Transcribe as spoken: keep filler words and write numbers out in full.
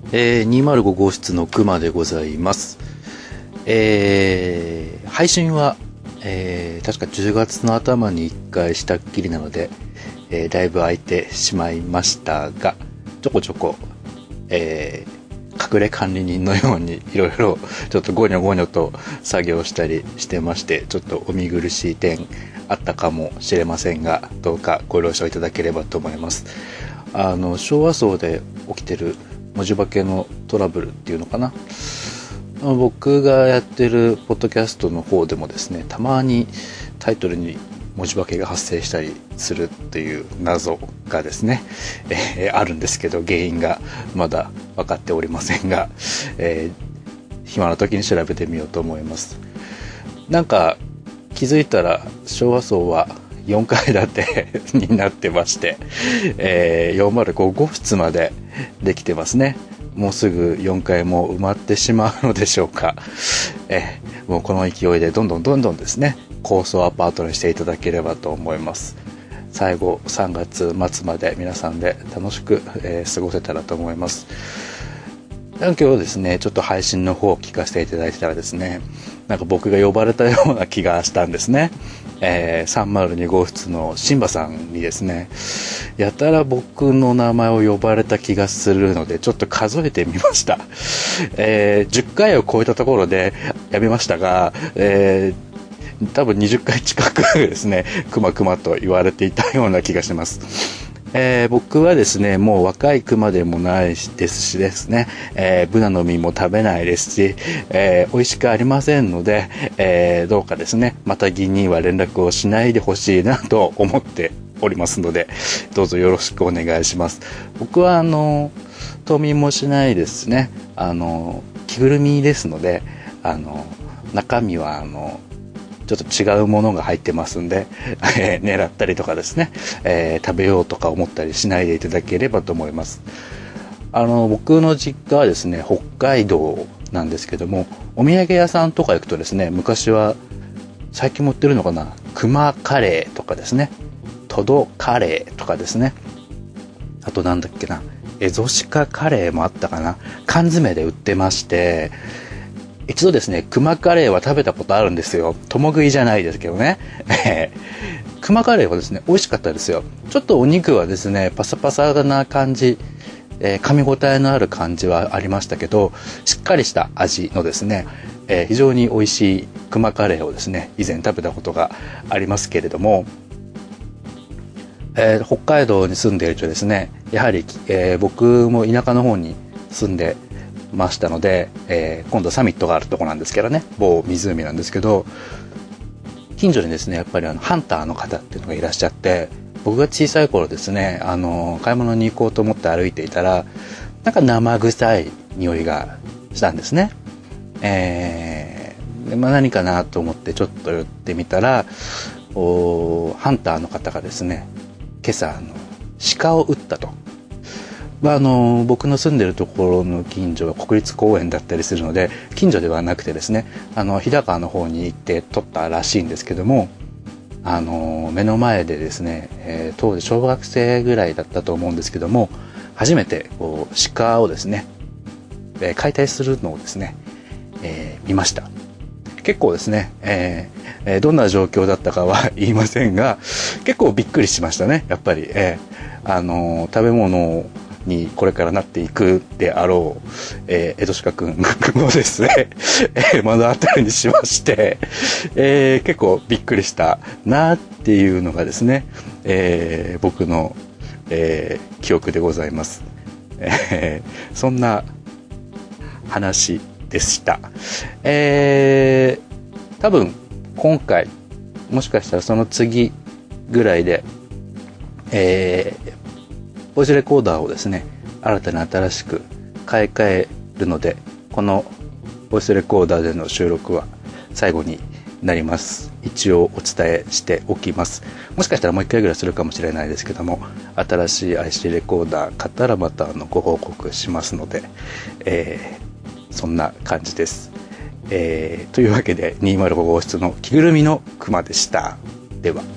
えー、にまるご号室のくまでございます。えー、配信は、えー、確かじゅうがつの頭にいっかいしたっきりなので、えー、だいぶ空いてしまいましたが、ちょこちょこ、えー、隠れ管理人のようにいろいろちょっとゴニョゴニョと作業したりしてまして、ちょっとお見苦しい点あったかもしれませんが、どうかご了承いただければと思います。あの昭和層で起きてる文字化けのトラブルっていうのかな、僕がやってるポッドキャストの方でもですね、たまにタイトルに文字化けが発生したりするっていう謎がですね、えー、あるんですけど、原因がまだ分かっておりませんが、えー、暇な時に調べてみようと思います。なんか気づいたら昭和層はよんかい建てになってまして、えー、よんまるご号室までできてますね。もうすぐよんかいも埋まってしまうのでしょうか。えー、もうこの勢いでどんどんどんどんですね、高層アパートにしていただければと思います。最後さんがつ末まで皆さんで楽しく、えー、過ごせたらと思います。今日ですね、ちょっと配信の方を聞かせていただいてたらですね、なんか僕が呼ばれたような気がしたんですね。えー、さんまるに号室のシンバさんにですね、やたら僕の名前を呼ばれた気がするので、ちょっと数えてみました。えー、じゅっかいを超えたところでやめましたが、えー、多分にじゅっかい近くですね、くまくまと言われていたような気がします。えー、僕はですね、もう若い熊でもないですしですね、えー、ブナの実も食べないですし、えー、美味しくありませんので、えー、どうかですね、また議には連絡をしないでほしいなと思っておりますので、どうぞよろしくお願いします。僕はあの冬眠もしないですね。あの着ぐるみですので、あの中身はあのちょっと違うものが入ってますんで、えー、狙ったりとかですね、えー、食べようとか思ったりしないでいただければと思います。あの僕の実家はですね、北海道なんですけども、お土産屋さんとか行くとですね、昔は最近も売ってるのかな、熊カレーとかですね、トドカレーとかですね、あとなんだっけな、エゾシカカレーもあったかな、缶詰で売ってまして、一度ですね、熊カレーは食べたことあるんですよ。共食いじゃないですけどね。熊カレーはですね、美味しかったですよ。ちょっとお肉はですね、パサパサな感じ、えー、噛み応えのある感じはありましたけど、しっかりした味のですね、えー、非常に美味しい熊カレーをですね、以前食べたことがありますけれども、えー、北海道に住んでいるとですね、やはり、えー、僕も田舎の方に住んでましたので、えー、今度サミットがあるとこなんですけどね、某湖なんですけど、近所にですね、やっぱりあのハンターの方っていうのがいらっしゃって、僕が小さい頃ですね、あの買い物に行こうと思って歩いていたら、なんか生臭い匂いがしたんですね。えーでまあ、何かなと思ってちょっと寄ってみたら、おハンターの方がですね、今朝あの鹿を撃ったと。まあ、あの僕の住んでるところの近所は国立公園だったりするので、近所ではなくてですね、あの日高の方に行って撮ったらしいんですけども、あの目の前でですね、えー、当時小学生ぐらいだったと思うんですけども、初めてこう鹿をですね、えー、解体するのをですね、えー、見ました。結構ですね、えー、どんな状況だったかは言いませんが、結構びっくりしましたね。やっぱり、えー、あの食べ物にこれからなっていくであろう、えー、エゾシカくんをですね、えー、目の当たりにしまして、えー、結構びっくりしたなっていうのがですね、えー、僕の、えー、記憶でございます。えー、そんな話でした。えー、多分今回もしかしたらその次ぐらいで、えーボイスレコーダーをですね、新たに新しく買い替えるので、このボイスレコーダーでの収録は最後になります。一応お伝えしておきます。もしかしたらもう一回ぐらいするかもしれないですけども、新しい アイシー レコーダー買ったらまたあのご報告しますので、えー、そんな感じです。えー、というわけでにまるご号室の着ぐるみの熊でした。では。